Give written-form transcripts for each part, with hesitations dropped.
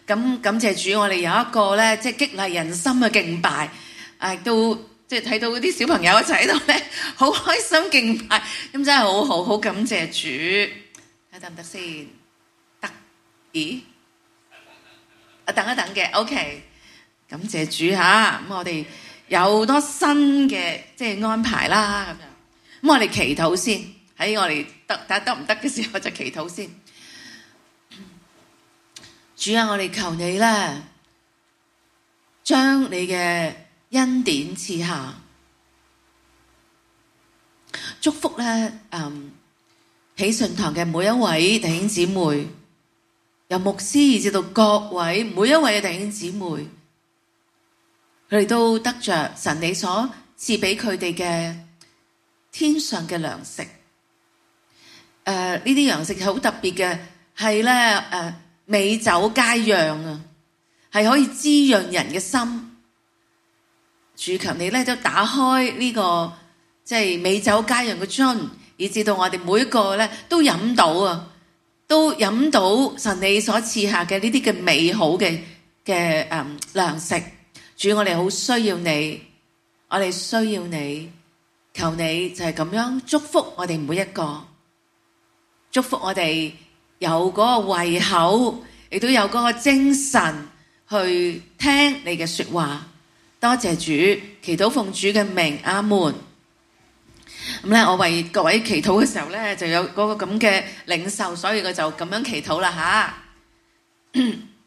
咁感謝主，我哋有一個咧，即係激勵人心嘅敬拜，都即係睇到嗰啲小朋友一齊喺度咧，好開心敬拜，咁真係好好，好感謝主。睇得唔得先？得？咦？等一等嘅 ，OK。感謝主嚇，咁我哋有好多新嘅即係安排啦，咁樣。咁我哋祈禱先，喺我哋得唔得嘅時候就祈禱先。主啊，我哋求你咧，將你嘅恩典賜下，祝福咧，喜信堂嘅每一位弟兄姊妹，由牧師以至到各位每一位嘅弟兄姊妹，佢哋都得着神你所賜俾佢哋嘅天上嘅糧食。呢啲糧食好特別嘅，係咧美酒佳釀啊，係可以滋潤人嘅心。主求你咧都打開呢個即係美酒佳釀嘅樽，以至到我哋每一個咧都飲到啊，都飲到神你所賜下嘅呢啲嘅美好嘅糧食。主，我哋好需要你，我哋需要你，求你就係咁樣祝福我哋每一個，祝福我哋有嗰個胃口，亦都有嗰個精神去聽你嘅說話。多謝主，祈禱奉主嘅名，阿門。咁咧，我為各位祈禱嘅時候咧，就有嗰個咁嘅領受，所以我就咁樣祈禱啦吓。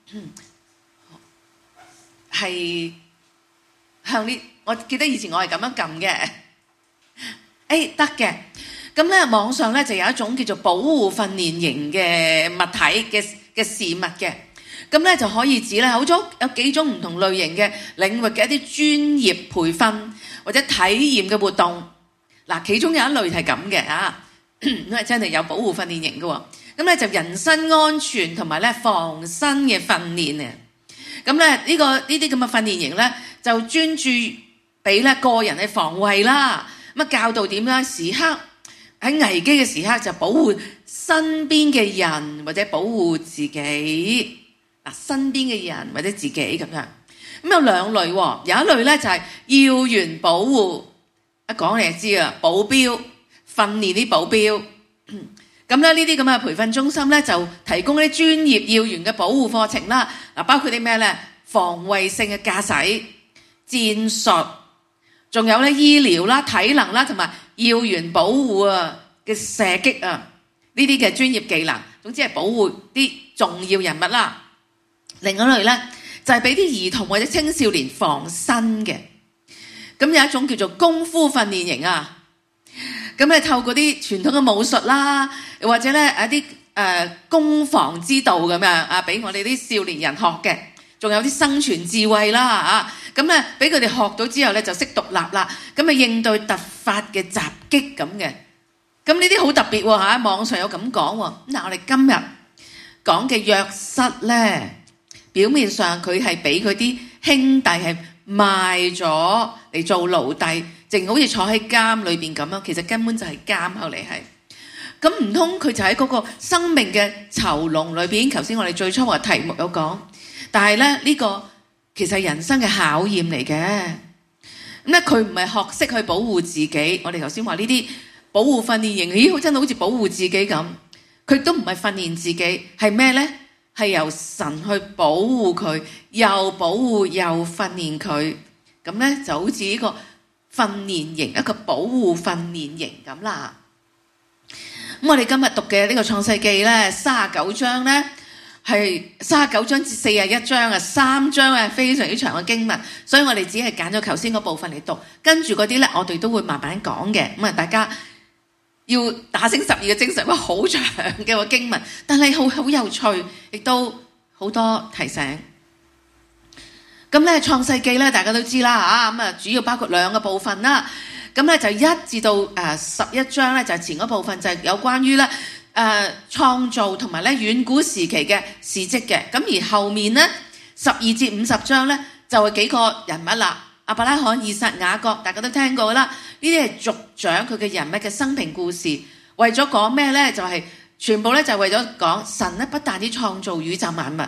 係向呢，我記得以前我係咁樣撳嘅，得嘅。咁咧網上咧就有一種叫做保護訓練營嘅物體嘅事物嘅，咁咧就可以指咧好多有幾種唔同類型嘅領域嘅一啲專業培訓或者體驗嘅活動。嗱，其中有一類係咁嘅啊，因為真係有保護訓練營嘅喎。咁咧就人身安全同埋咧防身嘅訓練啊。咁咧呢啲咁嘅訓練營咧就專注俾咧個人嘅防衛啦，咁啊教導點樣時刻喺危機嘅時刻就保護身邊嘅人或者保護自己。嗱，身邊嘅人或者自己咁樣。咁有兩類喎，有一類咧就係要員保護，一講你就知啊，保鏢訓練啲保鏢。咁咧呢啲咁嘅培訓中心咧就提供啲專業要員嘅保護課程啦。嗱，包括啲咩咧？防衛性嘅駕駛、戰術，仲有咧醫療啦、體能啦，同埋要員保護啊嘅射擊啊呢啲嘅專業技能。總之係保護啲重要人物啦。另一類咧就係俾啲兒童或者青少年防身嘅。咁有一種叫做功夫訓練營啊。咁咧透過啲傳統嘅武術啦，又或者咧一啲攻防之道咁樣啊，俾我哋啲少年人學嘅，仲有啲生存智慧啦啊，咁咧俾佢哋學到之後咧就識獨立啦，咁啊應對突發嘅襲擊咁嘅。咁呢啲好特別喎嚇，網上有咁講喎。嗱，我哋今日講嘅約瑟咧，表面上佢係俾佢啲兄弟係賣咗嚟做奴隸，淨好似坐喺監裏邊咁樣，其實根本就係監後嚟係。咁唔通佢就喺嗰個生命嘅囚籠裏邊？頭先我哋最初話題目有講，但係咧呢個其實係人生嘅考驗嚟嘅。咁咧佢唔係學識去保護自己，我哋頭先話呢啲保護訓練營，咦，真係好似保護自己咁。佢都唔係訓練自己，係咩咧？係由神去保護佢，又保護又訓練佢。咁咧就好似呢個訓練營，一個保護訓練營咁啦。咁我哋今日讀嘅呢個創世記咧，39章咧係39章至41章啊，3章啊，非常之長嘅經文，所以我哋只係揀咗頭先嗰部分嚟讀，跟住嗰啲咧我哋都會慢慢講嘅。咁啊，大家要打醒十二嘅精神，哇，好長嘅個經文，但係好有趣，亦都好多提醒。咁咧創世記咧大家都知啦嚇，咁啊主要包括兩個部分啦。咁咧就1至到11章咧就係前嗰部分，就係有關於咧創造同埋咧遠古時期嘅事蹟嘅。咁而後面咧12至50章咧就係幾個人物啦，亞伯拉罕、以撒、雅各，大家都聽過啦。呢啲係族長佢嘅人物嘅生平故事，為咗講咩咧？就係全部咧就為咗講神咧不但止創造宇宙萬物，而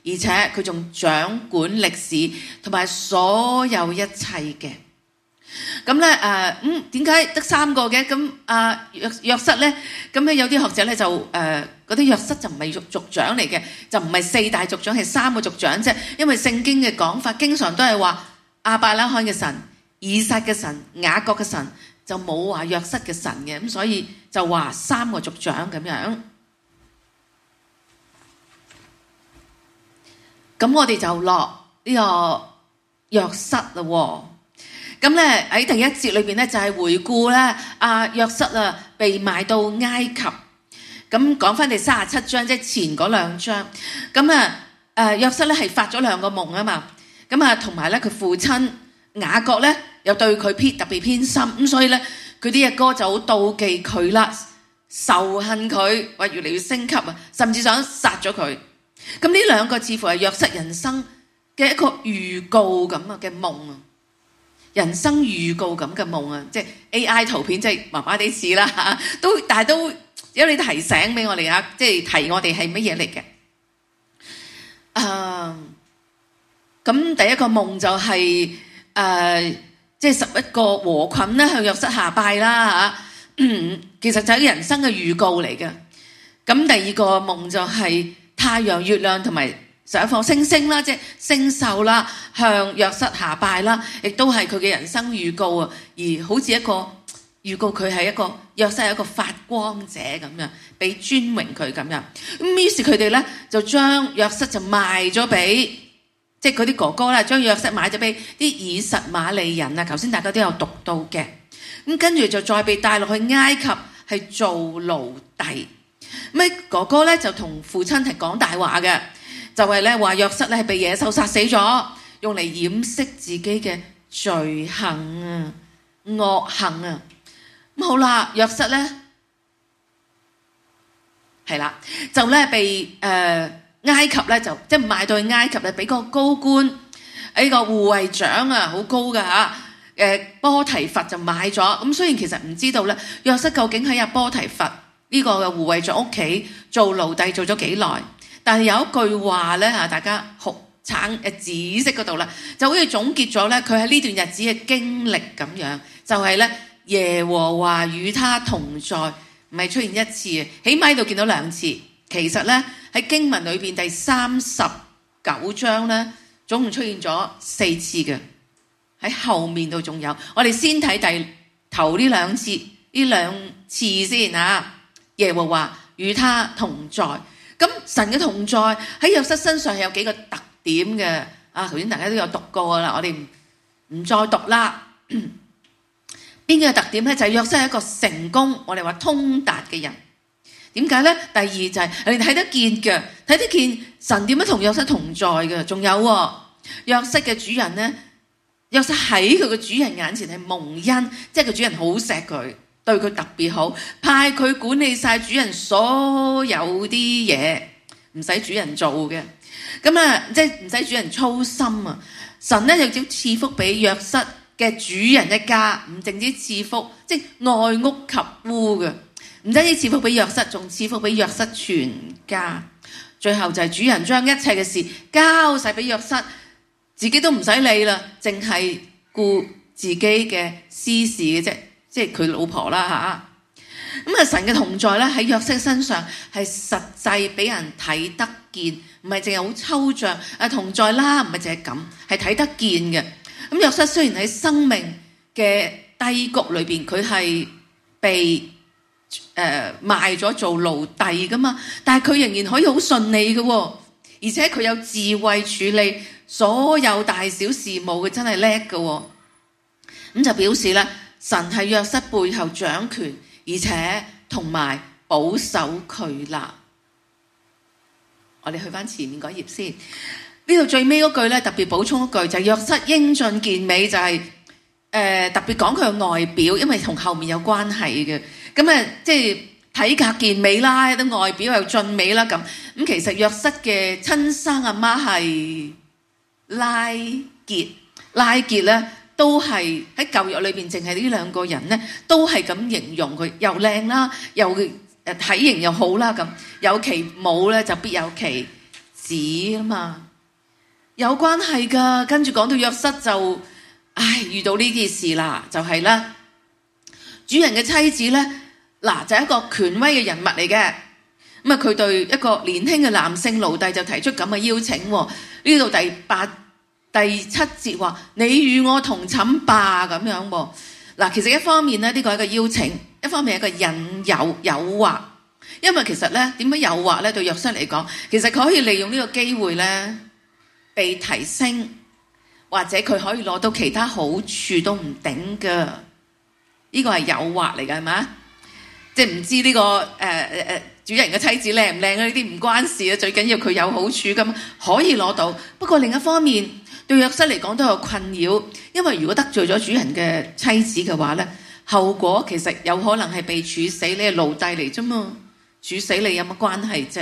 而且佢仲掌管歷史同埋所有一切嘅。咁咧點解得3個嘅？咁約瑟咧，咁咧有啲學者咧就嗰啲約瑟就唔係族長嚟嘅，就唔係4大族長，係3個族長啫。因為聖經嘅講法經常都係話亞伯拉罕嘅神、以撒嘅神、雅各嘅神，就冇話約瑟嘅神嘅，咁所以就話3個族長咁樣。咁我哋就落呢個約瑟啦。咁咧喺第1節裏邊咧就係回顧咧約瑟被賣到埃及。咁講翻第37章，即係前嗰2章。咁約瑟咧係發咗2個夢啊嘛。咁同埋咧佢父親雅各咧又對佢特別偏心，咁所以咧佢啲阿哥就好妒忌佢啦，仇恨佢，話越嚟越升級啊，甚至想殺咗佢。咁呢2個似乎係約瑟人生嘅一個預告咁嘅夢啊，人生預告咁嘅夢啊，即係 AI 圖片，即係麻麻地似啦嚇，但係都有你提醒俾我哋啊，即係提我哋係乜嘢嚟嘅。咁第一個夢就係即係11個禾捆咧向約瑟下拜啦嚇，其實就係人生嘅預告嚟嘅。咁第2個夢就係太陽、月亮同埋11顆星星啦，即係星宿啦，向約瑟下拜啦，亦都係佢嘅人生預告啊。而好似一個預告，佢係一個約瑟係一個發光者咁樣，俾尊榮佢咁樣。咁於是佢哋咧就將約瑟就賣咗俾，即係嗰啲哥哥啦，將約瑟買咗俾啲以實瑪利人啊。頭先大家都有讀到嘅。咁跟住就再被帶落去埃及，係做奴隸。咁哥哥咧就同父親係講大話嘅，就係咧話約瑟咧係被野獸殺死咗，用嚟掩飾自己嘅罪行啊、惡行啊。咁好啦，約瑟咧係啦，就咧被埃及咧就即係賣到去埃及咧，俾個高官呢個護衛長啊，好高噶嚇，波提乏就買咗。咁雖然其實唔知道咧，約瑟究竟喺波提乏呢個嘅護衛長屋企做奴隸做咗幾耐，但係有一句話咧嚇，大家紅橙紫色嗰度啦，就好似總結咗咧佢喺呢段日子嘅經歷咁樣，就係咧耶和華與他同在，唔係出現一次，起碼喺度見到2次。其實咧喺經文裏邊第39章咧總共出現咗4次嘅，喺後面度仲有。我哋先睇頭呢2次，呢2次先啊。耶和華與他同在，咁神嘅同在喺約瑟身上有幾個特點嘅啊？頭先大家都有讀過啦，我哋唔再讀啦。邊個特點咧？就係約瑟係一個成功，我哋話通達嘅人。點解咧？第2就係你睇得見嘅，睇得見神點樣同約瑟同在嘅。仲有約瑟嘅主人咧，約瑟喺佢嘅主人眼前係蒙恩，即係佢主人好錫佢，對佢特別好，派佢管理晒主人所有啲嘢，唔使主人做嘅。咁即係唔使主人操心啊！神咧又要賜福俾約瑟嘅主人一家，唔淨止賜福，即係愛屋及烏嘅，唔單止賜福俾約瑟，仲賜福俾約瑟全家。最後就係主人將一切嘅事交晒俾約瑟，自己都唔使理啦，淨係顧自己嘅私事嘅啫。即係佢老婆啦嚇，咁神嘅同在咧喺約瑟身上係實際俾人睇得見，唔係淨係好抽象同在啦，唔係淨係咁，係睇得見嘅。咁約瑟雖然喺生命嘅低谷裏邊，佢係被賣咗做奴隸噶嘛，但係佢仍然可以好順利嘅，而且佢有智慧處理所有大小事務，佢真係叻嘅。咁就表示咧，神係約瑟背後掌權，而且同埋保守佢啦。我哋去翻前面嗰頁先，呢度最尾嗰句咧特別補充一句，就係約瑟英俊健美，就係特別講佢嘅外表，因為同後面有關係嘅。咁即係體格健美啦，啲外表又俊美啦咁。咁其實約瑟嘅親生阿媽係拉結，拉結咧。都係喺舊約裏邊，淨係呢2個人咧，都係咁形容佢，又靚啦，又體型又好啦咁。有其母咧，就必有其子啊嘛，有關係㗎。跟住講到約瑟就，遇到呢件事啦，就係啦，主人嘅妻子咧，嗱就係一個權威嘅人物嚟嘅。咁啊，佢對一個年輕嘅男性奴隸就提出咁嘅邀請。呢度第7節話：你與我同寢吧咁樣喎。嗱，其實一方面咧，呢個係一個邀請；一方面係一個引誘、誘惑。因為其實咧，點樣誘惑咧？對約瑟嚟講，其實佢可以利用呢個機會咧，被提升，或者佢可以攞到其他好處都唔定㗎。呢個係誘惑嚟㗎，係咪？即係唔知呢個主人嘅妻子靚唔靚呢啲唔關事啊，最緊要佢有好處咁可以攞到。不過另一方面，對約瑟嚟講都有困擾，因為如果得罪咗主人嘅妻子嘅話咧，後果其實有可能係被處死。你係奴隸嚟啫嘛，處死你有乜關係啫？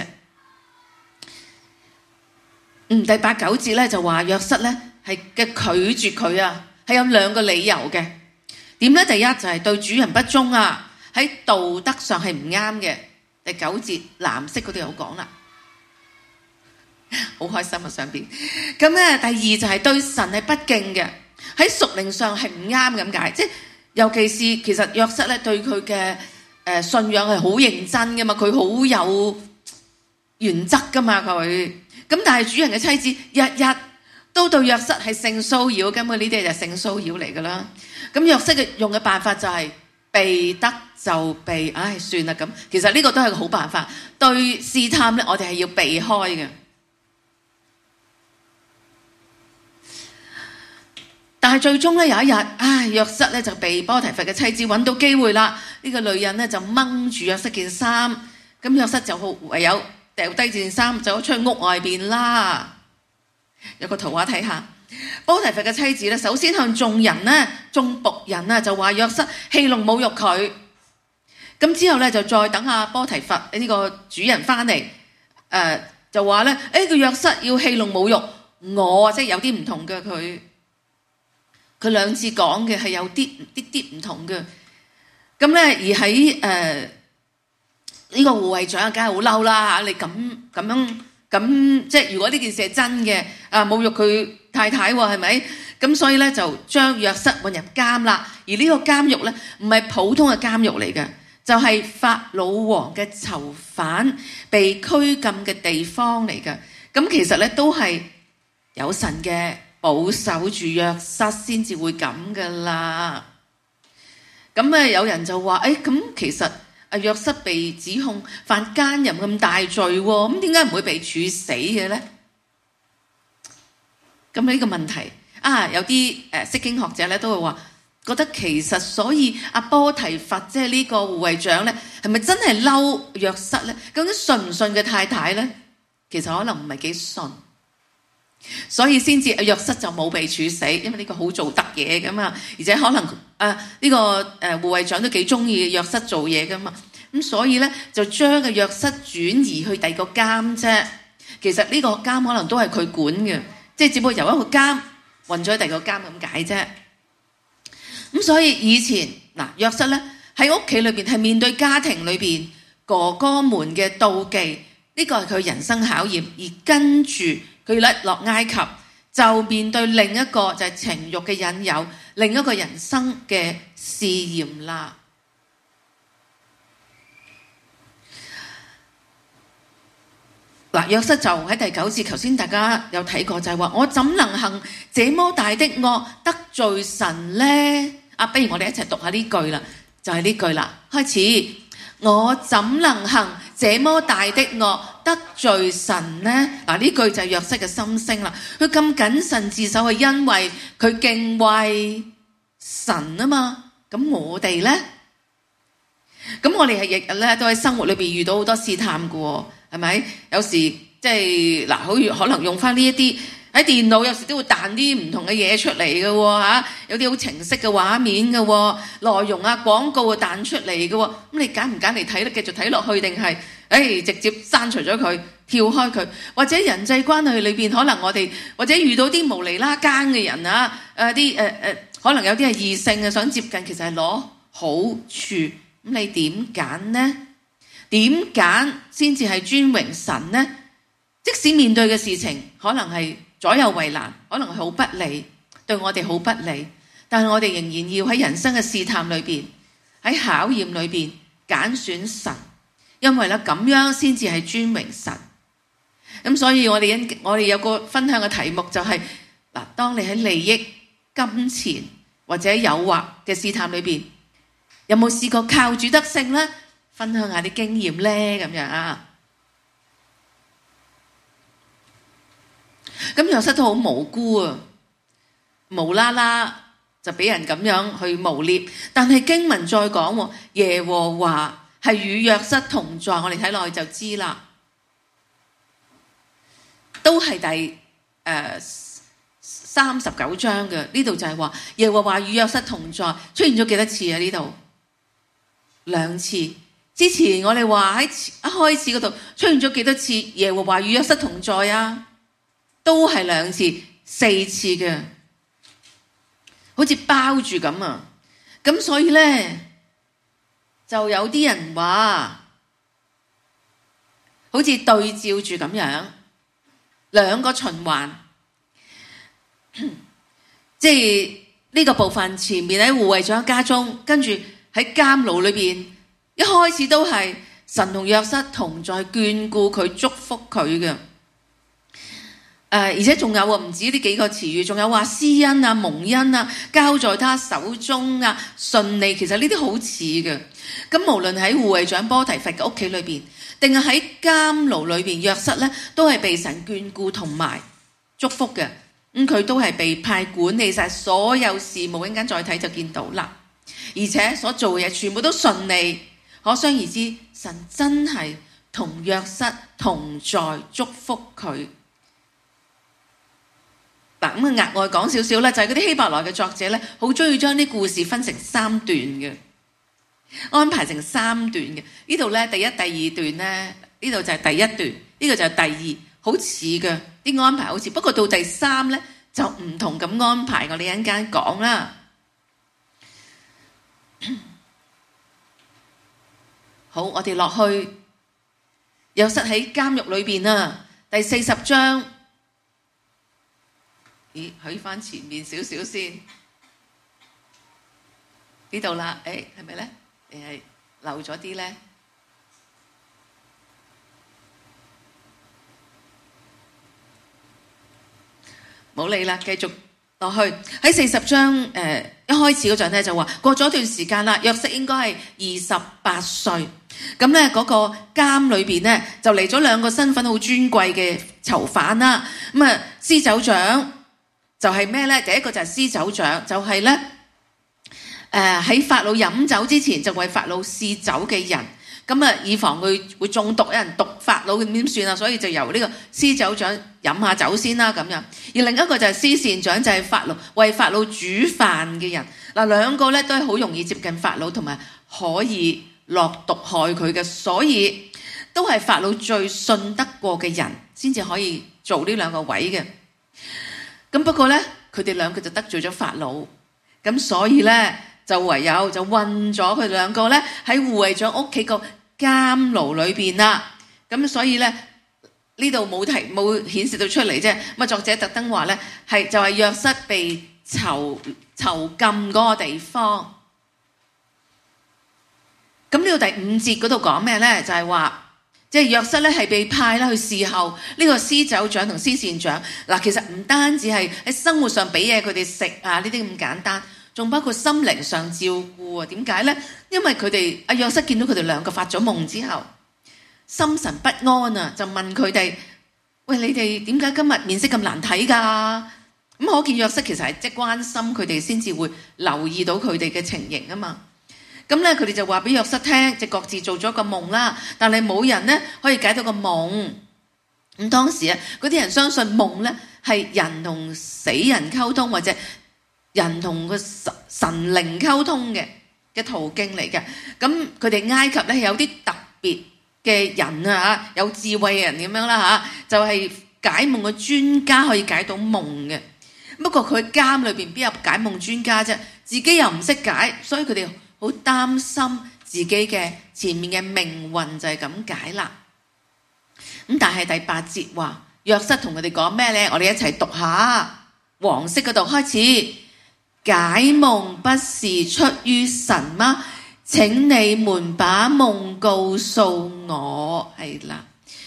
第8、9節咧就話約瑟咧係嘅拒絕佢啊，係有2個理由嘅。點咧？第一就係對主人不忠啊，喺道德上係唔啱嘅。第9節藍色嗰度有講啦，好開心啊上邊。咁咧第2就係對神係不敬嘅，喺屬靈上係唔啱咁解。即係尤其是其實約瑟咧對佢嘅信仰係好認真噶嘛，佢好有原則噶嘛佢。咁但係主人嘅妻子日日都對約瑟係性騷擾，根本呢啲就係性騷擾嚟噶啦。咁約瑟嘅用嘅辦法就係避得就避，算啦咁。其實呢個都係個好辦法。對試探咧，我哋係要避開嘅。但係最終咧有一日，約瑟咧就被波提乏嘅妻子揾到機會啦。呢個女人咧就掹住約瑟件衫，咁約瑟就唯有掉低件衫，走出去屋外邊啦。有個圖畫睇下。波提乏嘅妻子咧，首先向眾僕人啊，就話約瑟戲弄侮辱佢。咁之後咧，就再等下波提乏呢個主人翻嚟，就話咧，個約瑟要戲弄侮辱我，即係有啲唔同嘅佢。佢2次講嘅係有啲唔同嘅。咁咧，而喺呢個護衛長梗係好嬲啦嚇！你咁即係如果呢件事係真嘅，侮辱佢太太喎，係咪？咁所以咧就將約瑟運入監啦。而呢個監獄咧唔係普通嘅監獄嚟嘅，就係法老王嘅囚犯被拘禁嘅地方嚟嘅。咁其實咧都係有神嘅保守住約瑟先至會咁噶啦。咁有人就話：咁其實約瑟被指控犯奸淫咁大罪喎，咁點解唔會被處死嘅咧？咁呢個問題有啲釋經學者咧都會話，覺得其實所以波提乏即係呢個護衛長咧，係咪真係嬲約瑟咧？究竟信唔信嘅太太咧？其實可能唔係幾信，所以先至約瑟就冇被處死，因為呢個好做得嘢噶嘛，而且可能呢個護衛長都幾中意約瑟做嘢噶嘛，咁所以咧就將個約瑟轉移去第2個監啫。其實呢個監可能都係佢管嘅，即係只不過由一個監運咗去第2個監咁解啫。咁所以以前約瑟咧喺屋企裏邊係面對家庭裏邊哥哥們嘅妒忌，呢個係佢人生考驗。而跟住佢落埃及就面對另一個就係情慾嘅引誘，另一個人生嘅試驗啦。約瑟就喺第9節，頭先大家有睇過，就係話：我怎能行這麼大的惡得罪神呢？不如我哋一齊讀下呢句啦，就係呢句啦。開始，我怎能行這麼大的惡得罪神呢？呢句就係約瑟嘅心聲啦。佢咁謹慎自守係因為佢敬畏神啊嘛。咁我哋呢？咁我哋係日日咧都喺生活裏邊遇到好多試探嘅，係咪？有時即係好可能用翻呢一啲喺電腦，有時都會彈啲唔同嘅嘢出嚟嘅喎，有啲好情色嘅畫面嘅喎，內容廣告彈出嚟嘅喎。咁你揀唔揀嚟睇咧？繼續睇落去定係直接刪除咗佢，跳開佢？或者人際關係裏邊，可能我哋或者遇到啲無厘啦更嘅人可能有啲係異性嘅想接近，其實係攞好處。咁你點揀呢？點揀先至係尊榮神呢？ 即使面對嘅事情可能係左右為難，可能係好不利，對我哋好不利，但係我哋仍然要喺人生嘅試探裏邊，喺考驗裏邊揀選神，因為咧咁樣先至係尊榮神。咁所以我哋有個分享嘅題目就係嗱，當你喺利益、金錢或者誘惑嘅試探裏邊，有冇試過靠主得勝呢？分享下啲經驗呢，咁樣啊。咁約瑟都好無辜啊，無啦啦就俾人咁樣去誣衊。但係經文再講，耶和華係與約瑟同在，我哋睇落去就知啦。都係第39章嘅，呢度就係話耶和華與約瑟同在，出現咗幾多次啊？呢度2次。之前我哋話喺一開始嗰度出現咗幾多次耶和華與約瑟同在啊？都係2次、4次嘅，好似包住咁啊！咁所以呢，就有啲人話，好似對照住咁樣，2個循環，即係呢個部分前面喺護衛長家中，跟住喺監牢裏邊，一開始都係神同約瑟同在，眷顧佢、祝福佢嘅。而且仲有唔止呢幾個詞語，仲有話施恩啊、蒙恩啊、交在他手中啊、順利，其實呢啲好似嘅。咁無論喺護衛長波提乏嘅屋企裏邊，定係喺監牢裏邊，約瑟咧都係被神眷顧同埋祝福嘅。佢都係被派管理晒所有事務，一陣間再睇就見到啦。而且所做嘅嘢全部都順利，可想而知，神真係同約瑟同在，祝福佢。嗱，咁額外講少少啦，就係嗰啲希伯來嘅作者咧，好中意將啲故事分成3段嘅，安排成3段嘅。呢度咧第一、第2段咧，呢度就係第1段，呢個就係第2，好似嘅啲安排好似，不過到第3咧就唔同咁安排。我哋一陣間講啦。好，我哋落去約瑟喺監獄裏邊啊，第40章。去翻前面少少先，呢度啦，係咪咧？定係漏咗啲咧？冇理啦，繼續落去喺40章一開始嗰陣咧就話過咗一段時間啦，約瑟應該係28歲，咁咧嗰個監裏邊咧就嚟咗2個身份好尊貴嘅囚犯啦，咁啊司酒長。就係咩咧？第一個就係司酒長，就係咧喺法老飲酒之前就為法老試酒嘅人，咁啊以防佢會中毒，有人毒法老咁點算啊？所以就由呢個司酒長飲下酒先啦咁樣。而另一個就係司膳長，就係法老為法老煮飯嘅人。嗱，2個咧都係好容易接近法老，同埋可以落毒害佢嘅，所以都係法老最信得過嘅人先至可以做呢2個位嘅。咁不過咧，佢哋2個就得罪咗法老，咁所以咧就唯有就困咗佢2個咧喺護衛長屋企個監牢裏邊啦。咁所以咧呢度冇顯示到出嚟啫。咁啊作者特登話咧就係約瑟被囚禁嗰個地方。咁呢度第5節嗰度講咩咧？就係話。即係約瑟咧係被派啦去侍候呢個司酒長同司膳長。嗱，其實唔單止係喺生活上俾嘢佢哋食啊呢啲咁簡單，仲包括心靈上照顧啊。點解咧？因為佢哋約瑟見到佢哋2個發咗夢之後，心神不安啊，就問佢哋：喂，你哋點解今日面色咁難睇㗎？咁可見約瑟其實係即係關心佢哋，先至會留意到佢哋嘅情形啊嘛。咁咧，佢哋就話俾約瑟聽，就各自做咗個夢啦。但係冇人咧可以解到個夢。咁當時啊，嗰啲人相信夢咧係人同死人溝通，或者人同個神靈溝通嘅途徑嚟嘅。咁佢哋埃及咧有啲特別嘅人啊，有智慧嘅人咁樣啦嚇，就係解夢嘅專家，可以解到夢嘅。不過佢監裏邊邊有解夢專家啫？自己又唔識解，所以佢哋好擔心自己嘅前面嘅命運就係咁解啦。 咁但係第8節話，約瑟同佢哋講咩呢？我哋一齊讀下黃色嗰度開始。解夢不是出於神嗎？請你們把夢告訴我。係啦，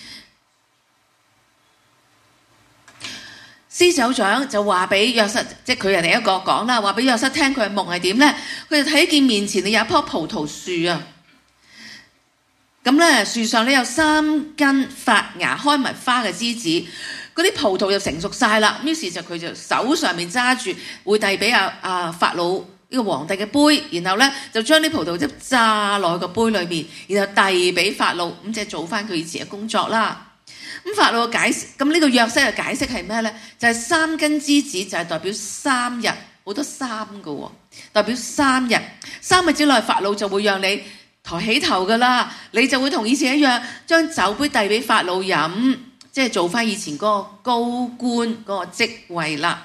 司酒長就話俾約瑟，即係佢人哋一個講啦，話俾約瑟聽佢嘅夢係點呢？佢就睇見面前有一棵葡萄樹啊，咁呢樹上呢有3根發芽開蜜花嘅枝子。嗰啲葡萄就成熟晒啦，於是佢就手上面揸住，會遞俾法老呢個皇帝嘅杯，然後咧就將啲葡萄汁榨落去個杯裏面，然後遞俾法老，咁即係做翻佢以前嘅工作啦。咁法老嘅解釋，咁呢個約瑟嘅解釋係咩咧？就係3根枝子就係代表3日，好多3嘅喎，代表3日，3日之內法老就會讓你抬起頭噶啦，你就會同以前一樣，將酒杯遞俾法老飲。即係做翻以前嗰個高官嗰個職位啦。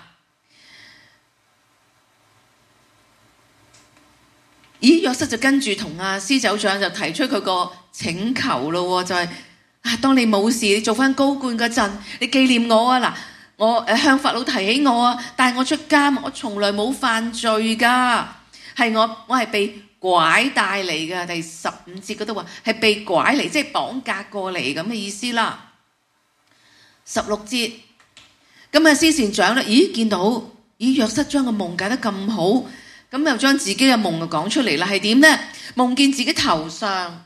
咦，約瑟就跟住同司酒長就提出佢個請求咯，就係當你冇事，你做翻高官嗰陣，你紀念我啊！嗱，我向法老提起我啊，帶我出監，我從來冇犯罪噶，係我係被拐帶嚟嘅。第15節嗰度話係被拐嚟，即係綁架過嚟咁嘅意思啦。16節，咁司善長咧，見到約瑟將個夢解得咁好，咁又將自己嘅夢就講出嚟啦。係點呢？夢見自己頭上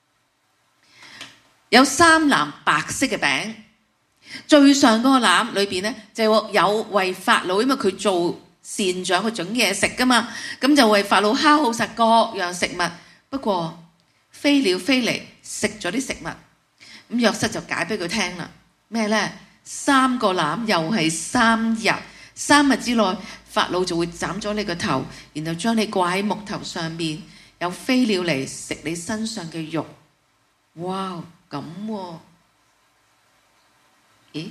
有3籃白色嘅餅，最上嗰個籃裏邊呢，就有為法老，因為佢做善長，佢整嘢食噶嘛，咁就為法老烤好實各樣食物。不過飛鳥飛嚟食咗啲食物，咁約瑟就解俾佢聽啦。咩呢？3個籃又係3日，3日之內法老就會斬咗你個頭，然後將你掛喺木頭上面，有飛鳥嚟食你身上嘅肉。哇，咁喎？咦？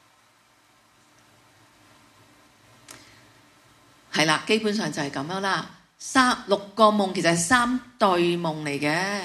係啦，基本上就係咁樣啦。6個夢其實係3對夢嚟嘅。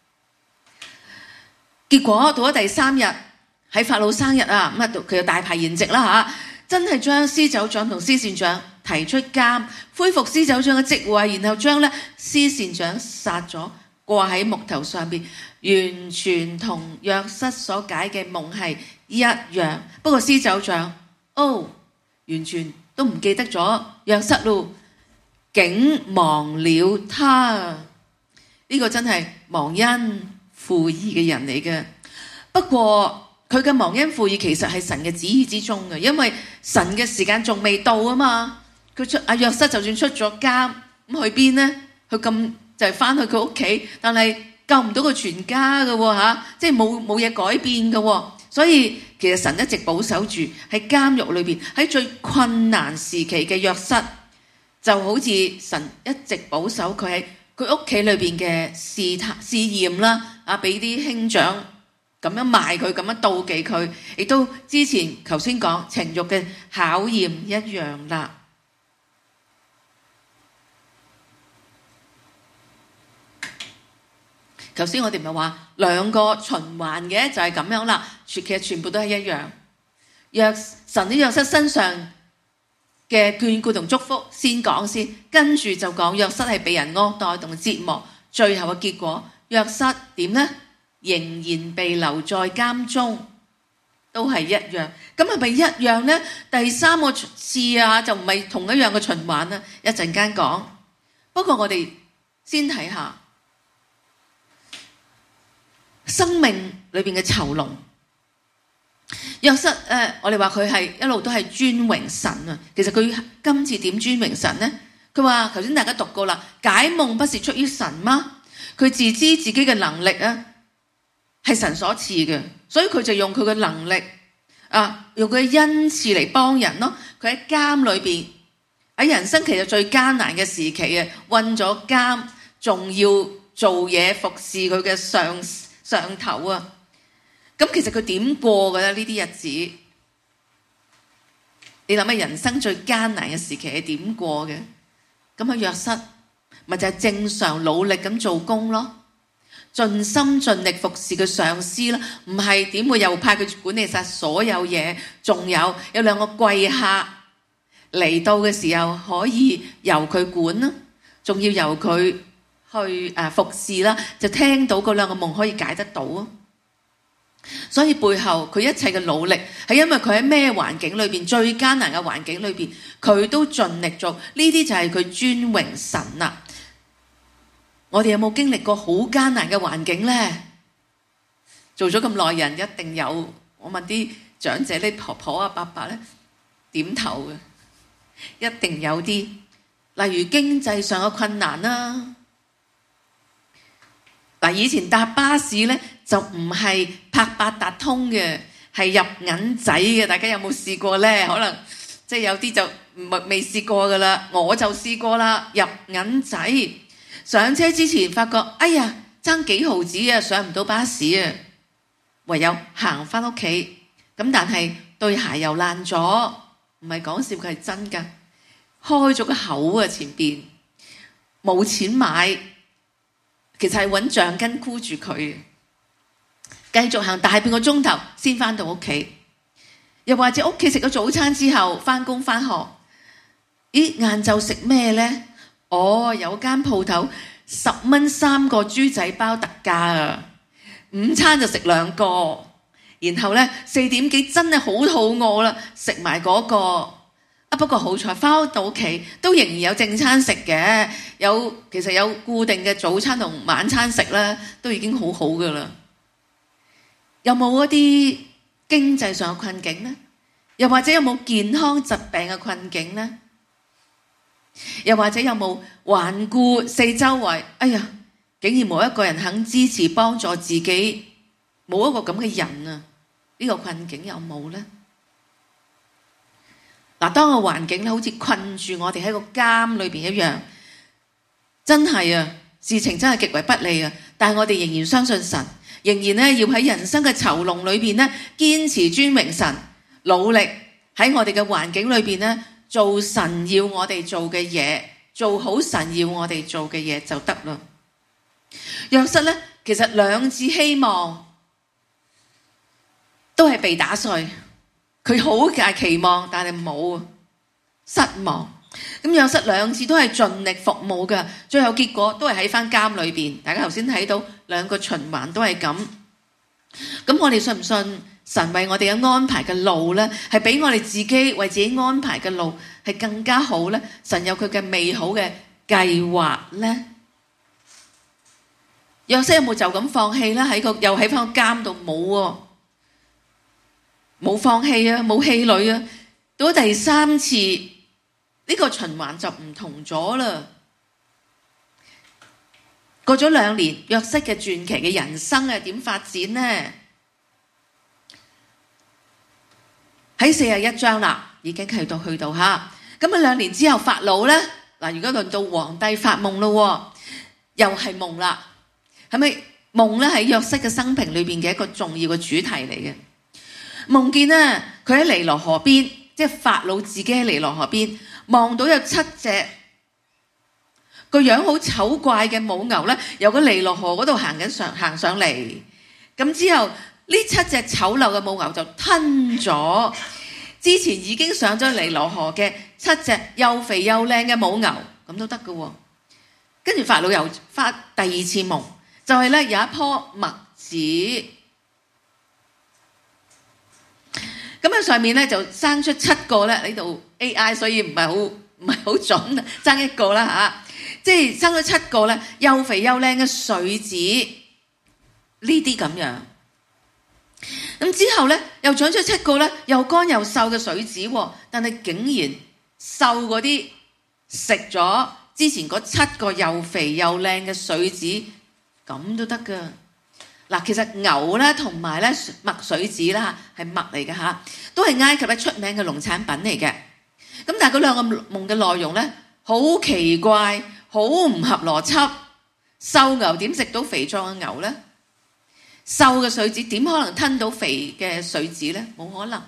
結果到咗第3日。喺法老生日啊，咁佢就大排宴席啦嚇，真係將司酒長同司善長提出監，恢復司酒長嘅職位，然後將咧司善長殺咗，掛喺木頭上邊，完全同約瑟所解嘅夢係一樣。不過司酒長完全都唔記得咗約瑟咯，竟忘了他。呢個真係忘恩負義嘅人嚟嘅。不過佢嘅忘恩負義其實係神嘅旨意之中嘅，因為神嘅時間仲未到啊嘛。約瑟就算出咗監，咁去邊呢？佢咁就係翻去佢屋企，但係救唔到佢全家嘅喎，即係冇嘢改變嘅喎。所以其實神一直保守住喺監獄裏邊，喺最困難時期嘅約瑟，就好似神一直保守佢喺佢屋企裏邊嘅試驗啦，俾啲兄長咁樣賣佢，咁樣妒忌佢，亦都之前頭先講情慾嘅考驗一樣啦。頭先我哋咪話兩個循環嘅，就係咁樣啦。其實全部都係一樣。神喺約瑟身上嘅眷顧同祝福先講先，跟住就講約瑟係被人惡待同折磨，最後嘅結果約瑟點呢？仍然被留在監中，都係一樣。咁係咪一樣呢？第三個次就唔係同一樣嘅循環啦。一陣間講。不過我哋先睇下生命裏邊嘅囚籠。約瑟我哋話佢係一路都係尊榮神啊。其實佢今次點尊榮神呢？佢話頭先大家讀過啦，解夢不是出於神嗎？佢自知自己嘅能力係神所賜嘅，所以佢就用佢嘅能力用佢嘅恩賜嚟幫人咯。佢喺監裏邊，喺人生其實最艱難嘅時期困咗監，仲要做嘢服侍佢嘅上頭啊。咁其實佢點過嘅咧？呢啲日子，你諗下人生最艱難嘅時期係點過嘅？咁約瑟咪就係正常努力咁做工咯。 盡心盡力服侍佢上司啦，唔係點會又派佢管理晒所有嘢？仲有兩個貴客嚟到嘅時候，可以由佢管啦，仲要由佢去服侍啦，就聽到嗰兩個夢可以解得到啊！所以背後佢一切嘅努力係因為佢喺咩環境裏邊，最艱難嘅環境裏邊，佢都盡力做，呢啲就係佢尊榮神啦。我哋有冇經歷過好艱難嘅環境呢？做咗咁耐人一定有。我問啲長者啲婆婆啊伯伯咧，點頭嘅，一定有啲。例如經濟上嘅困難啦。嗱，以前搭巴士咧就唔係拍八達通嘅，係入銀仔嘅。大家有冇試過咧？可能即係有啲就未試過噶啦，我就試過啦，入銀仔。上車之前發覺，哎呀，爭幾毫子啊，上唔到巴士啊，唯有行翻屋企。咁但係對鞋又爛咗，唔係講笑，佢係真噶，開咗個口啊，前邊冇錢買，其實係揾橡筋箍住佢，繼續行大半個鐘頭先翻到屋企。又或者屋企食咗早餐之後，翻工翻學，咦，晏晝食咩呢？哦，有間鋪頭10蚊3個豬仔包特價啊！午餐就食2個，然後呢4點幾真係好肚餓啦，食埋嗰個。不過好彩翻到屋企都仍然有正餐食嘅，其實有固定嘅早餐同晚餐食啦，都已經好好噶啦。有冇一啲經濟上嘅困境呢？又或者有冇健康疾病嘅困境呢？又或者有冇環顧四周圍？哎呀，竟然冇一個人肯支持幫助自己，冇一個咁嘅人啊！呢個困境有冇呢？嗱，當個環境咧好似困住我哋喺個監裏邊一樣，真係啊，事情真係極為不利啊！但係我哋仍然相信神，仍然咧要喺人生嘅囚籠裏邊咧堅持尊榮神，努力喺我哋嘅環境裏邊咧做神要我哋做嘅嘢，做好神要我哋做嘅嘢就得啦。約瑟咧，其實2次希望都係被打碎。佢好大期望，但係冇，失望。咁約瑟2次都係盡力服務嘅，最後結果都係喺翻監裏邊。大家頭先睇到2個循環都係咁。咁我哋信唔信神為我哋嘅安排嘅路呢？係比我哋自己為自己安排嘅路係更加好呢？神有佢嘅美好嘅計劃呢？約瑟有冇就咁放棄呢？又喺翻個監度冇喎。冇放棄啊，冇氣餒啊，到第3次呢個循環就唔同咗啦。過咗2年，約瑟嘅傳奇嘅人生係點發展呢？喺41章啦，已經去到吓。咁2年之後，法老呢？嗱，而家輪到皇帝發夢咯，又係夢啦。係咪夢呢？喺約瑟嘅生平裏邊嘅一個重要嘅主題嚟嘅。夢見呢，佢喺尼羅河邊，即係法老自己喺尼羅河邊，望到有7隻個樣好醜怪嘅母牛咧，由個尼羅河嗰度行上嚟。咁之後呢7隻醜陋嘅母牛就吞咗之前已經上咗尼羅河嘅7隻又肥又靚嘅母牛，咁都得㗎。跟住法老又發第2次夢，就係咧有一棵麥子。咁喺上面咧就生出7個咧，呢度 AI 所以唔係好準啊，爭1個啦吓，即係生咗7個咧，又肥又靚嘅穗子呢啲咁樣。咁之後咧又長出7個咧，又乾又瘦嘅穗子，但係竟然瘦嗰啲食咗之前嗰7個又肥又靚嘅穗子，咁都得噶。嗱，其實牛咧同埋咧麥穗子啦嚇，係麥嚟嘅嚇，都係埃及咧出名嘅農產品嚟嘅。咁但係嗰2個夢嘅內容咧，好奇怪，好唔合邏輯。瘦牛點食到肥壯嘅牛咧？瘦嘅穗子點可能吞到肥嘅穗子咧？冇可能。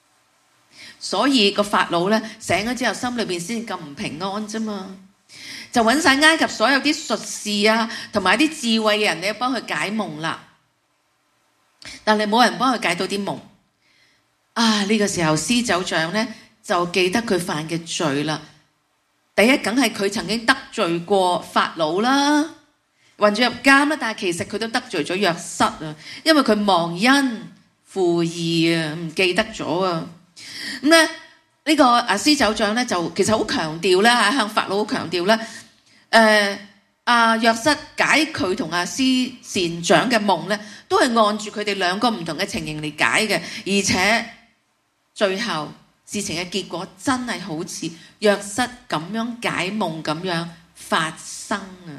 所以個法老咧醒咗之後，心裏邊先咁唔平安啫嘛。 就揾晒埃及所有啲術士啊，同埋啲智慧嘅人嚟幫佢解夢啦。但係冇人幫佢解到啲夢。呢個時候司酒長呢就記得佢犯嘅罪啦。第一，梗係佢曾經得罪過法老啦，混咗入監啦，但係其實佢都得罪咗約瑟啊，因為佢忘恩負義啊，唔記得咗啊。咁咧呢個司酒長咧就其實好強調咧嚇，向法老好強調咧，約瑟解佢同司善長嘅夢咧，都係按住佢哋兩個唔同嘅情形嚟解嘅，而且最後事情嘅結果真係好似約瑟咁樣解夢咁樣發生啊！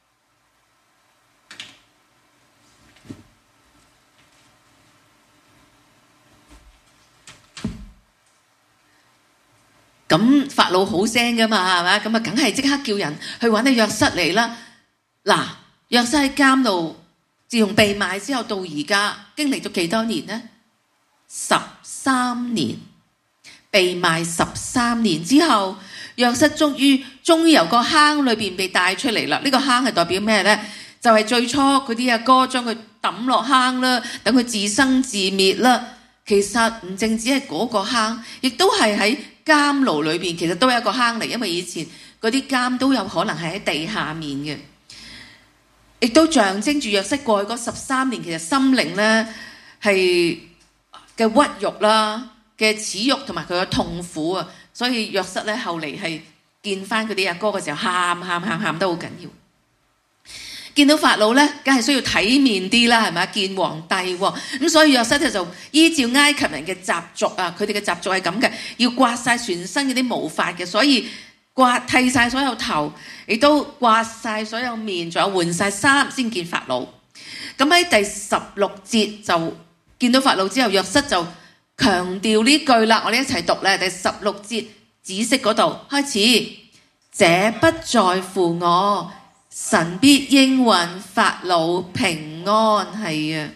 咁法老好聲噶嘛，係咪？咁啊，梗係即刻叫人去揾阿約瑟嚟啦。嗱，約瑟喺監度，自從被賣之後到而家，經歷咗幾多年呢？13年。被賣13年之後，約瑟終於由個坑裏邊被帶出嚟啦。呢個坑係代表咩呢？就係最初佢啲阿哥將佢抌落坑啦，等佢自生自滅啦。其實唔淨止係嗰個坑，亦都係喺監牢裏邊，其實都有一個坑嚟，因為以前嗰啲監都有可能係喺地下面嘅，亦都象徵住約瑟過去嗰13年，其實心靈呢係嘅屈辱啦，嘅恥辱同埋佢嘅痛苦啊，所以約瑟咧後嚟係見翻佢啲阿哥嘅時候，喊得好緊要。見到法老咧，梗係需要體面啲啦，係咪？見皇帝喎，咁所以約瑟就依照埃及人嘅習俗啊，佢哋嘅習俗係咁嘅，要刮晒全身嗰啲毛髮嘅，所以剃晒所有頭，亦都刮晒所有面，仲有換晒衫先見法老。咁喺第16節就見到法老之後，約瑟就強調呢句啦，我哋一齊讀咧。第16節紫色嗰度開始，這不在乎我，神必應允法老平安。係啊，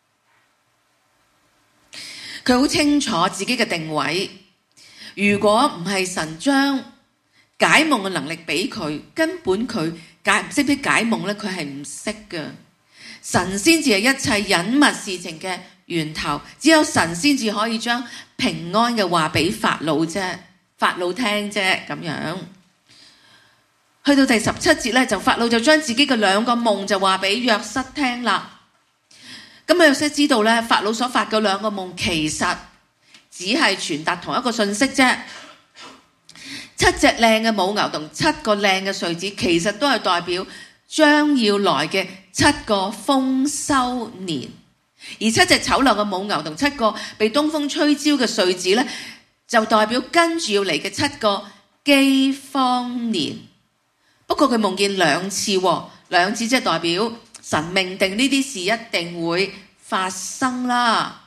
佢好清楚自己嘅定位。如果唔係神將解夢嘅能力俾佢，根本佢識唔識解夢咧？佢係唔識㗎。神先至係一切隱密事情嘅源頭，只有神先至可以將平安嘅話俾法老聽啫，咁樣。去到第17節咧，就法老就將自己嘅兩個夢就話俾約瑟聽啦。咁約瑟知道咧，法老所發嘅兩個夢其實只係傳達同一個信息啫。7隻靚嘅母牛同7個靚嘅穗子，其實都係代表將要來嘅7個豐收年。而7隻醜陋嘅母牛同7個被東風吹焦嘅穗子咧，就代表跟住要嚟嘅7個饑荒年。不過佢夢見2次，2次即係代表神命定呢啲事一定會發生啦。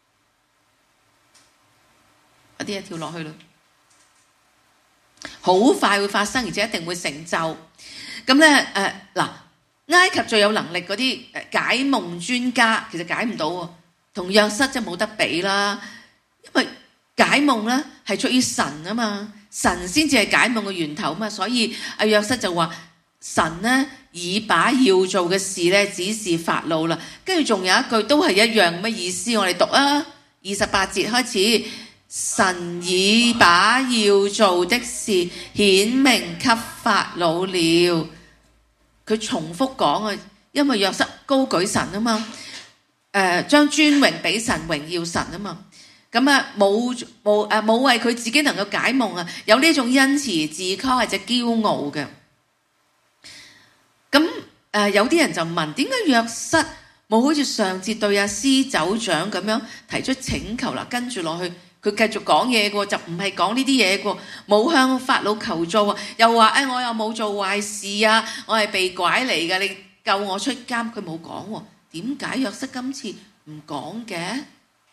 嗰啲嘢跳落去啦，好快會發生，而且一定會成就。咁咧埃及最有能力嗰啲解夢專家，其實解唔到喎，同約瑟真係冇得比啦。因為解夢咧係出於神啊嘛，神先至係解夢嘅源頭啊嘛，所以約瑟就話神咧已把要做嘅事咧指示法老啦。跟住仲有一句都係一樣咁嘅意思，我哋讀啊，28節開始，神已把要做的事顯明給法老了。佢重複講啊，因為約瑟高舉神啊嘛，將尊榮俾神，榮耀神啊嘛，咁冇為佢自己能夠解夢啊，有呢種恩慈自誇或者驕傲嘅。咁有啲人就問，點解約瑟冇好似上次對司酒長咁樣提出請求啦？跟住落去佢繼續講嘢嘅，就唔係講呢啲嘢嘅，冇向法老求助啊，又話我又冇做壞事啊，我係被拐嚟嘅，你救我出監，佢冇講喎。點解約瑟今次唔講嘅？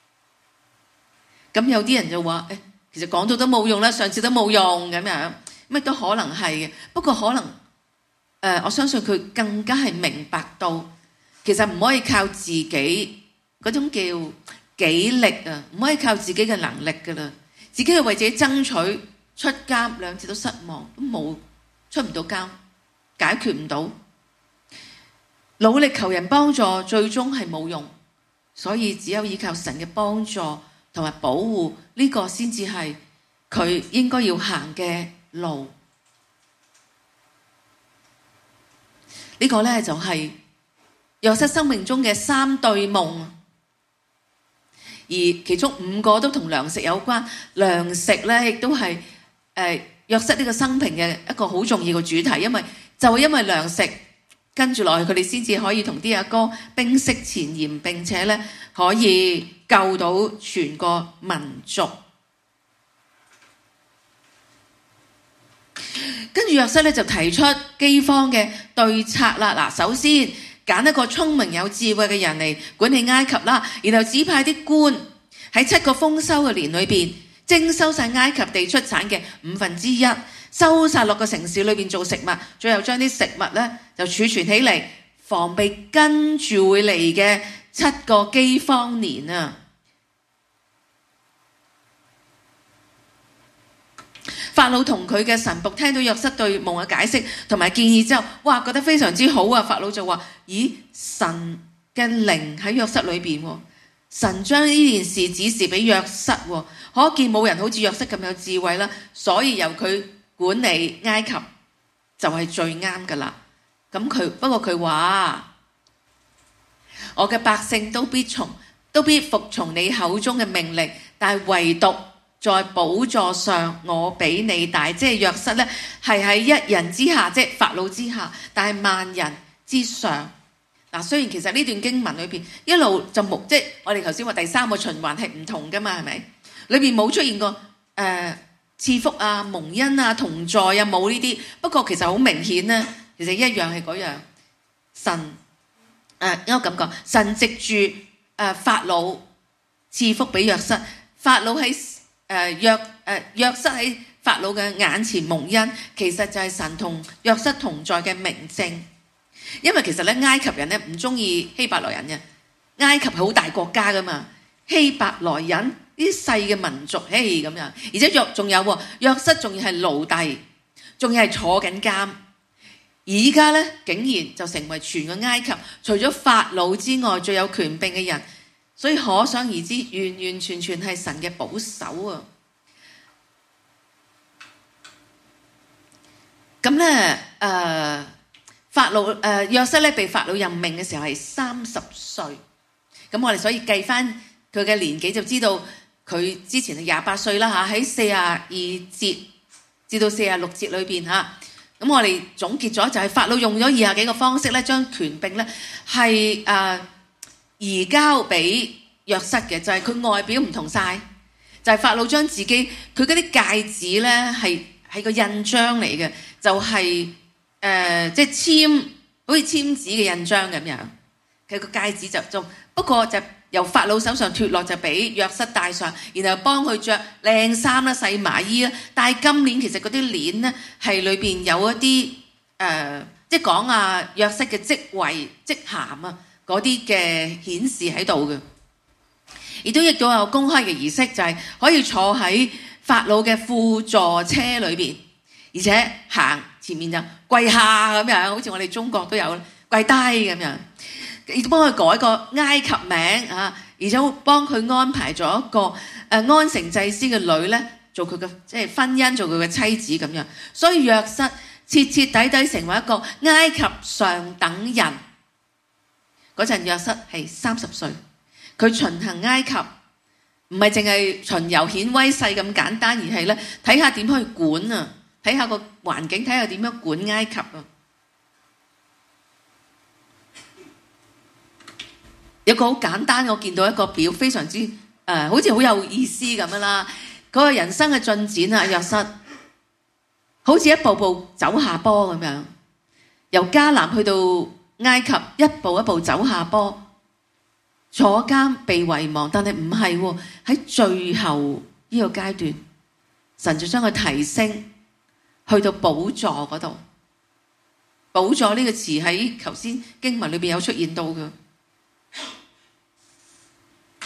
咁有啲人就話其實講到都冇用啦，上次都冇用咁樣，乜都可能係嘅。不過可能我相信佢更加係明白到，其實唔可以靠自己嗰種叫己力啊，唔可以靠自己嘅能力噶啦，自己係為自己爭取出監，2次都失望，都冇出唔到監。 解決唔到，努力求人幫助最終係冇用，所以只有依靠神嘅幫助同埋保護，呢個先至係佢應該要行嘅路。呢個呢，就係約瑟生命中嘅3對夢，而其中5個都同糧食有關。糧食呢，亦都係約瑟呢個生平嘅一個好重要嘅主題，因為糧食跟住落去，佢哋先至可以同啲阿哥冰釋前嫌，並且呢可以救到全個民族。跟住約瑟咧就提出饑荒嘅對策啦。嗱，首先揀一個聰明有智慧嘅人嚟管理埃及啦，然後指派啲官喺7個豐收嘅年裏邊徵收晒埃及地出產嘅1/5，收晒落個城市裏邊做食物，最後將啲食物咧就儲存起嚟，防備跟住會嚟嘅7個饑荒年啊！法老同佢嘅神僕聽到約瑟對夢嘅解釋同埋建議之後，哇，覺得非常之好啊！法老就話：咦，神嘅靈喺約瑟裏邊，神將呢件事指示俾約瑟，可見冇人好似約瑟咁有智慧啦，所以由佢管理埃及就係最啱噶啦。不過佢話：我嘅百姓都必服從你口中嘅命令，但係唯獨在寶座上我比你大，即係約瑟咧係喺一人之下，即係法老之下，但係萬人之上。嗱，雖然其實呢段經文裏邊一路就冇，即係我哋頭先話第3個循環係唔同噶嘛，係咪？裏邊冇出現過賜福啊、蒙恩啊、同在啊，冇呢啲。不過其實好明顯咧，其實一樣係嗰樣。神應該咁講，神藉住法老賜福俾約瑟，法老喺約瑟喺法老嘅眼前蒙恩，其實就係神同約瑟同在嘅明證。因為其實咧埃及人咧唔中意希伯來人嘅，埃及係好大國家噶嘛，希伯來人呢啲細嘅民族，嘿咁樣，而且仲有約瑟仲要係奴隸，仲要係坐緊監，而家咧竟然就成為全個埃及除咗法老之外最有權柄嘅人。所以可想而知，完完全全係神嘅保守啊！咁咧，約瑟咧被法老任命嘅時候係30歲。咁我哋所以計翻佢嘅年紀就知道佢之前係28歲啦嚇。喺42節至到46節裏邊嚇，咁我哋總結咗就係法老用咗以下幾個方式咧，將權柄咧係移交俾約瑟嘅，就係佢外表唔同晒，就係法老將自己佢嗰啲戒指咧係個印章嚟嘅，就係即係簽好似簽紙嘅印章咁樣。佢個戒指就不過就由法老手上脫落，就俾約瑟戴上，然後幫佢着靚衫啦、細麻衣啦。但係今年其實嗰啲鏈咧係裏邊有一啲即係講約瑟嘅職位職銜啊。嗰啲嘅顯示喺度嘅，亦都有公開嘅儀式，就係可以坐喺法老嘅輔助車裏邊，而且行前面就跪下咁樣，好似我哋中國都有跪低咁樣，亦都幫佢改個埃及名啊，而且幫佢安排咗一個安城祭司嘅女咧，做佢嘅即係婚姻，做佢嘅妻子咁樣。所以約瑟徹徹底底成為一個埃及上等人。嗰陣約瑟係30歲，佢巡行埃及，唔係淨係巡遊顯威勢咁簡單，而係咧睇下點去管啊，睇下個環境，睇下點樣管埃及啊。有個好簡單，我見到一個表，非常之好似好有意思咁樣啦。嗰個人生嘅進展啊，約瑟好似一步步走下坡咁樣，由迦南去到埃及，一步一步走下坡，坐監被遺忘，但係唔係喎，喺最後呢個階段，神就將佢提升去到寶座嗰度。寶座呢個詞喺頭先經文裏邊有出現到嘅。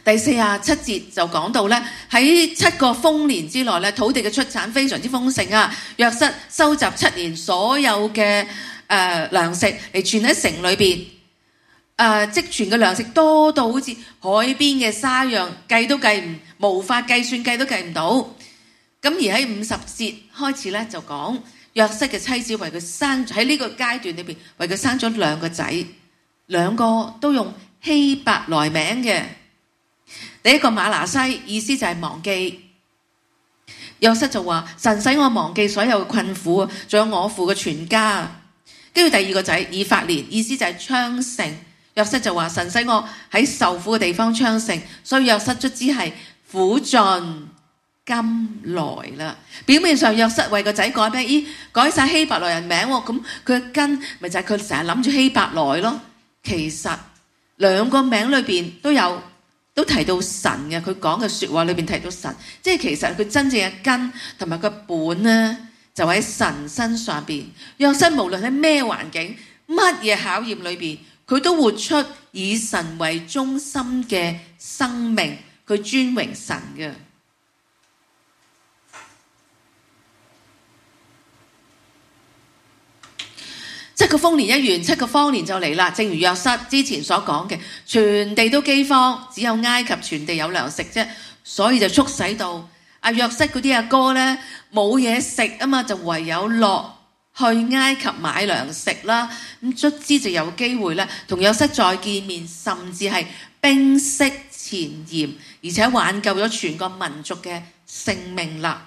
第47節就講到咧，喺7個豐年之內咧，土地嘅出產非常之豐盛啊。約瑟收集7年所有嘅糧食嚟存喺城裏邊，積存嘅糧食多到好似海邊嘅沙樣，計都計唔，無法計算，計都計唔到。咁而喺50節開始咧就講約瑟嘅妻子為佢生，喺呢個階段裏邊為佢生咗2個仔，2個都用希伯來名嘅。第一個馬拿西，意思就係忘記。約瑟就話神使我忘記所有嘅困苦，仲有我父嘅全家。跟住第2個仔以法蓮，意思就係昌盛。約瑟就話神使我喺受苦嘅地方昌盛，所以約瑟卒之係苦盡甘來啦。表面上約瑟為個仔改咩？咦，改晒希伯來人名喎，咁佢嘅根咪就係佢成日諗住希伯來咯。其實2個名裏邊都提到神嘅，佢講嘅說話裏邊提到神，即係其實佢真正嘅根同埋個本呢，就喺神身上邊。約瑟無論喺咩環境、乜嘢考驗裏邊，佢都活出以神為中心嘅生命，佢尊榮神嘅。7個豐年一完，7個荒年就嚟啦。正如約瑟之前所講嘅，全地都饑荒，只有埃及全地有糧食啫，所以就促使到約瑟嗰啲阿哥呢冇嘢食啊嘛，就唯有落去埃及買糧食啦。咁卒之就有機會咧同約瑟再見面，甚至係冰釋前嫌，而且挽救咗全個民族嘅性命啦。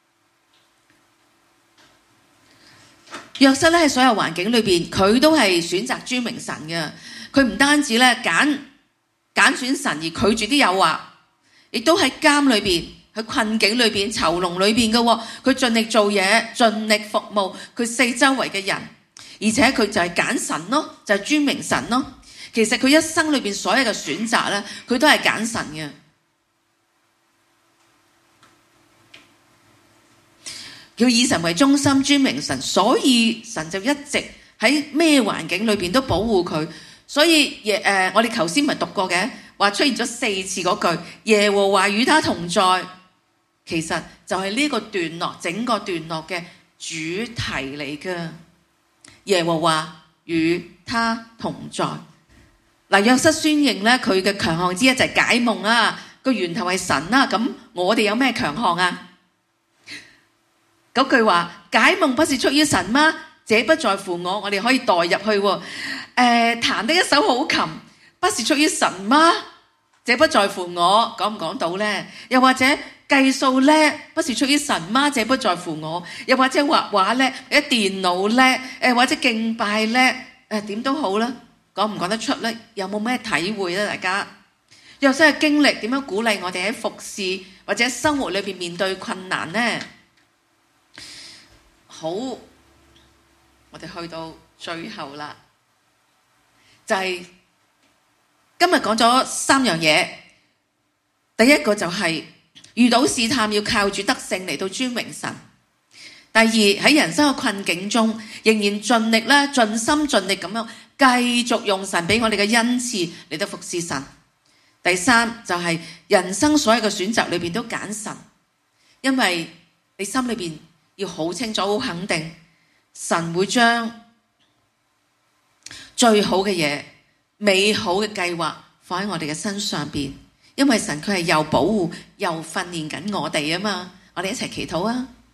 約瑟咧喺所有環境裏邊，佢都係選擇尊榮神嘅。佢唔單止咧揀選神而拒絕啲誘惑，亦都喺監裏邊、喺困境裏邊、囚籠裏邊嘅。佢盡力做嘢，盡力服務佢四周圍嘅人，而且佢就係揀神咯，就係尊榮神咯。其實佢一生裏邊所有嘅選擇咧，佢都係揀神嘅。要以神為中心，尊榮神，所以神就一直喺咩環境裏邊都保護佢。所以我哋頭先咪讀過嘅，話出現咗4次嗰句耶和華與他同在，其實就係呢個段落整個段落嘅主題嚟㗎。耶和華與他同在。嗱，約瑟宣認咧，佢嘅強項之一就係解夢啦，個源頭係神啦。咁我哋有咩強項啊？嗰句話解夢不是出於神嗎？這不在乎我，我哋可以代入去。彈得一手好琴不是出於神嗎？這不在乎我，講唔講到呢？又或者計數叻不是出於神嗎？這不在乎我。又或者畫畫叻，或者電腦叻，或者敬拜叻，點都好啦。講唔講得出呢？有冇咩體會呢？大家約瑟嘅經歷點樣鼓勵我哋喺服侍或者生活裏邊面對困難呢？好，我哋去到最後啦，就係今日講咗3樣嘢。第一個就係遇到試探要靠住得勝嚟到尊榮神。第二，喺人生嘅困境中，仍然盡力啦，盡心盡力咁樣繼續用神俾我哋嘅恩賜嚟到服侍神。第三就係人生所有嘅選擇裏邊都揀神，因為你心裏邊要好清楚、好肯定，神會將最好嘅嘢、美好嘅計劃放喺我哋嘅身上邊，因為神佢係又保護又訓練緊我哋啊嘛。我哋一齊祈禱啊！